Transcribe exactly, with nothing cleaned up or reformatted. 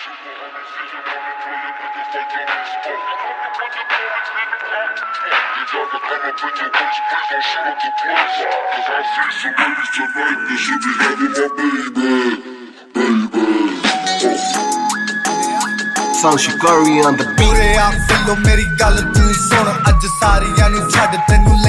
Sanshikari on the beat. ਪੂਰੇ ਆਪ ਚੱਲੋ ਮੇਰੀ ਗੱਲ ਤੂੰ ਸੁਣ ਅੱਜ ਸਾਰਿਆਂ ਨੂੰ ਛੱਡ ਤੈਨੂੰ